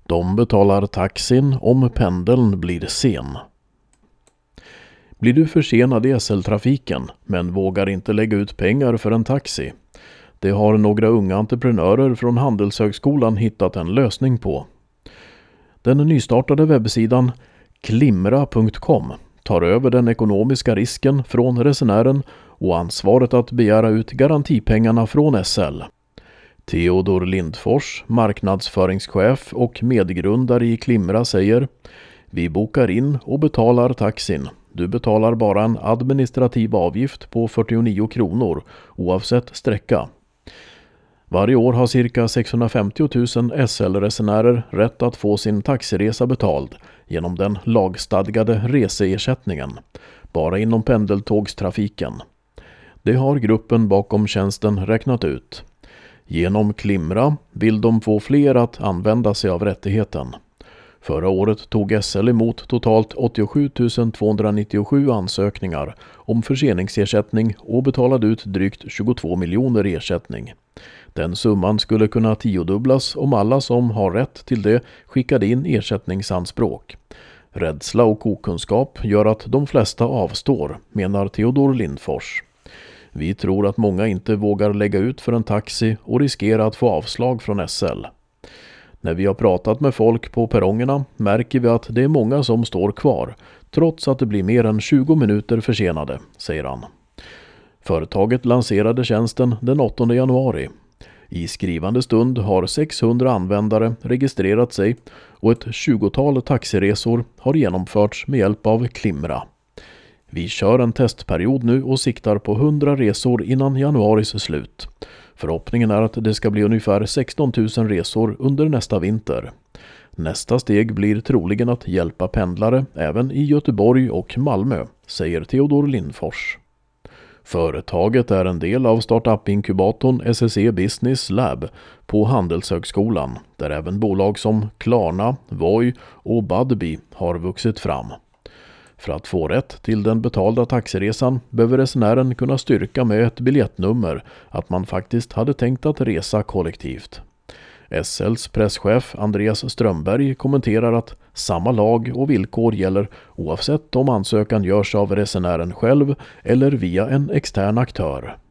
De betalar taxin om pendeln blir sen. Blir du försenad i SL-trafiken men vågar inte lägga ut pengar för en taxi? Det har några unga entreprenörer från Handelshögskolan hittat en lösning på. Den nystartade webbsidan klimra.com tar över den ekonomiska risken från resenären och ansvaret att begära ut garantipengarna från SL. Theodor Lindfors, marknadsföringschef och medgrundare i Klimra, säger: Vi bokar in och betalar taxin. Du betalar bara en administrativ avgift på 49 kronor oavsett sträcka. Varje år har cirka 650 000 SL-resenärer rätt att få sin taxiresa betald genom den lagstadgade reseersättningen, bara inom pendeltågstrafiken. Det har gruppen bakom tjänsten räknat ut. Genom Klimra vill de få fler att använda sig av rättigheten. Förra året tog SL emot totalt 87 297 ansökningar om förseningsersättning och betalade ut drygt 22 miljoner i ersättning. Den summan skulle kunna tiodubblas om alla som har rätt till det skickade in ersättningsanspråk. Rädsla och okunskap gör att de flesta avstår, menar Theodor Lindfors. Vi tror att många inte vågar lägga ut för en taxi och riskerar att få avslag från SL. När vi har pratat med folk på perrongerna märker vi att det är många som står kvar, trots att det blir mer än 20 minuter försenade, säger han. Företaget lanserade tjänsten den 8 januari. I skrivande stund har 600 användare registrerat sig och ett 20-tal taxiresor har genomförts med hjälp av Klimra. Vi kör en testperiod nu och siktar på 100 resor innan januaris slut. Förhoppningen är att det ska bli ungefär 16 000 resor under nästa vinter. Nästa steg blir troligen att hjälpa pendlare även i Göteborg och Malmö, säger Theodor Lindfors. Företaget är en del av startup-inkubatorn SSE Business Lab på Handelshögskolan, där även bolag som Klarna, Voi och Budbee har vuxit fram. För att få rätt till den betalda taxiresan behöver resenären kunna styrka med ett biljettnummer att man faktiskt hade tänkt att resa kollektivt. SLs presschef Andreas Strömberg kommenterar att samma lag och villkor gäller oavsett om ansökan görs av resenären själv eller via en extern aktör.